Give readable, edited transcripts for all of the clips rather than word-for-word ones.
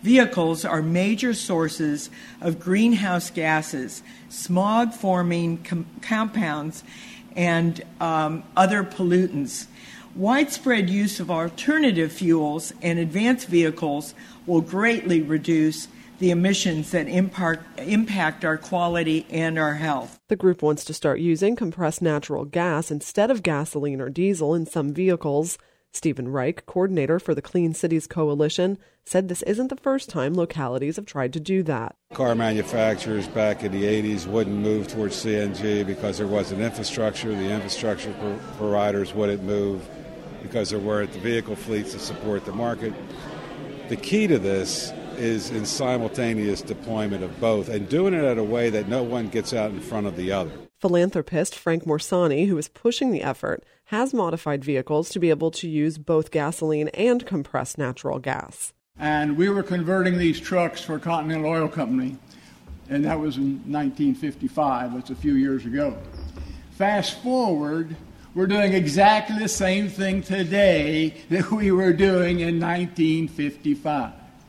Vehicles are major sources of greenhouse gases, smog-forming compounds, and other pollutants. Widespread use of alternative fuels and advanced vehicles will greatly reduce the emissions that impact our quality and our health. The group wants to start using compressed natural gas instead of gasoline or diesel in some vehicles. Stephen Reich, coordinator for the Clean Cities Coalition, said this isn't the first time localities have tried to do that. Car manufacturers back in the 80s wouldn't move towards CNG because there wasn't infrastructure. The infrastructure providers wouldn't move because there weren't the vehicle fleets to support the market. The key to this is in simultaneous deployment of both and doing it in a way that no one gets out in front of the other. Philanthropist Frank Morsani, who is pushing the effort, has modified vehicles to be able to use both gasoline and compressed natural gas. And we were converting these trucks for Continental Oil Company, and that was in 1955. That's a few years ago. Fast forward, we're doing exactly the same thing today that we were doing in 1955.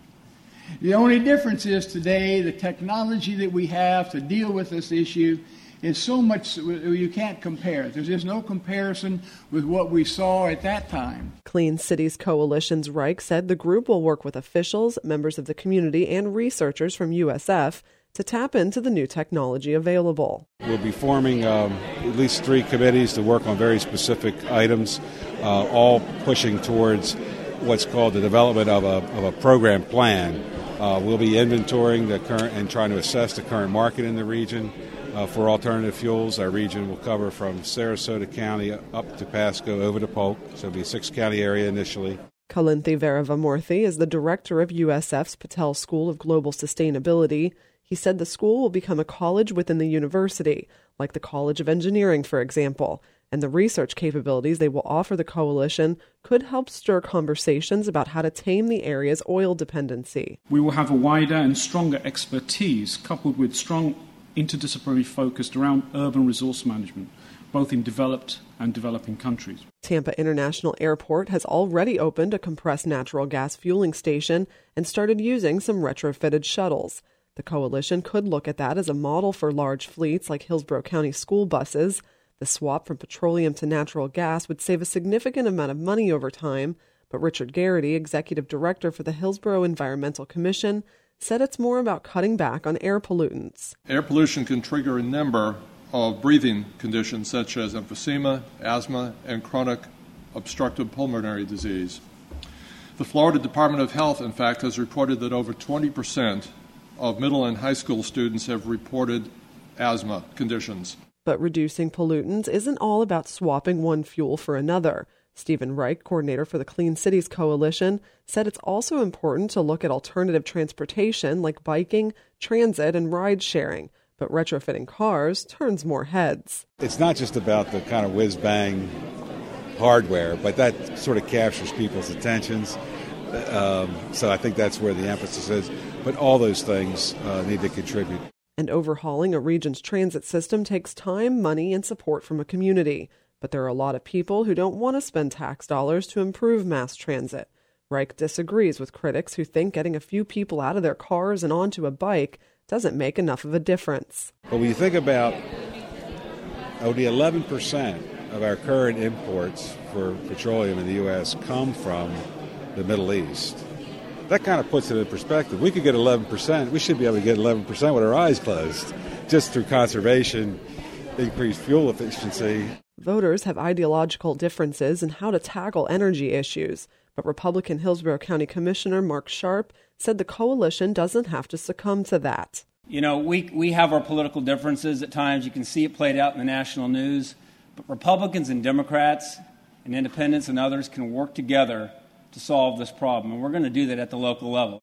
The only difference is today the technology that we have to deal with this issue is so much you can't compare. There's just no comparison with what we saw at that time. Clean Cities Coalition's Reich said the group will work with officials, members of the community, and researchers from USF to tap into the new technology available. We'll be forming at least 3 committees to work on very specific items, all pushing towards what's called the development of a program plan. We'll be inventorying the current and trying to assess the current market in the region for alternative fuels. Our region will cover from Sarasota County up to Pasco over to Polk, so it'll be a 6-county area initially. Kalinthi Veeravamurthy is the director of USF's Patel School of Global Sustainability. He said the school will become a college within the university, like the College of Engineering, for example, and the research capabilities they will offer the coalition could help stir conversations about how to tame the area's oil dependency. We will have a wider and stronger expertise coupled with strong interdisciplinary focus around urban resource management, both in developed and developing countries. Tampa International Airport has already opened a compressed natural gas fueling station and started using some retrofitted shuttles. The coalition could look at that as a model for large fleets like Hillsborough County school buses. The swap from petroleum to natural gas would save a significant amount of money over time, but Richard Garrity, executive director for the Hillsborough Environmental Commission, said it's more about cutting back on air pollutants. Air pollution can trigger a number of breathing conditions such as emphysema, asthma, and chronic obstructive pulmonary disease. The Florida Department of Health, in fact, has reported that over 20% of middle and high school students have reported asthma conditions. But reducing pollutants isn't all about swapping one fuel for another. Stephen Reich, coordinator for the Clean Cities Coalition, said it's also important to look at alternative transportation like biking, transit, and ride sharing. But retrofitting cars turns more heads. It's not just about the kind of whiz-bang hardware, but that sort of captures people's attentions. So I think that's where the emphasis is. But all those things need to contribute. And overhauling a region's transit system takes time, money, and support from a community. But there are a lot of people who don't want to spend tax dollars to improve mass transit. Reich disagrees with critics who think getting a few people out of their cars and onto a bike doesn't make enough of a difference. But when you think about only 11% of our current imports for petroleum in the U.S. come from the Middle East, that kind of puts it in perspective. We could get 11%. We should be able to get 11% with our eyes closed, just through conservation, increased fuel efficiency. Voters have ideological differences in how to tackle energy issues, but Republican Hillsborough County Commissioner Mark Sharp said the coalition doesn't have to succumb to that. You know, we have our political differences at times. You can see it played out in the national news. But Republicans and Democrats and independents and others can work together to solve this problem. And we're going to do that at the local level.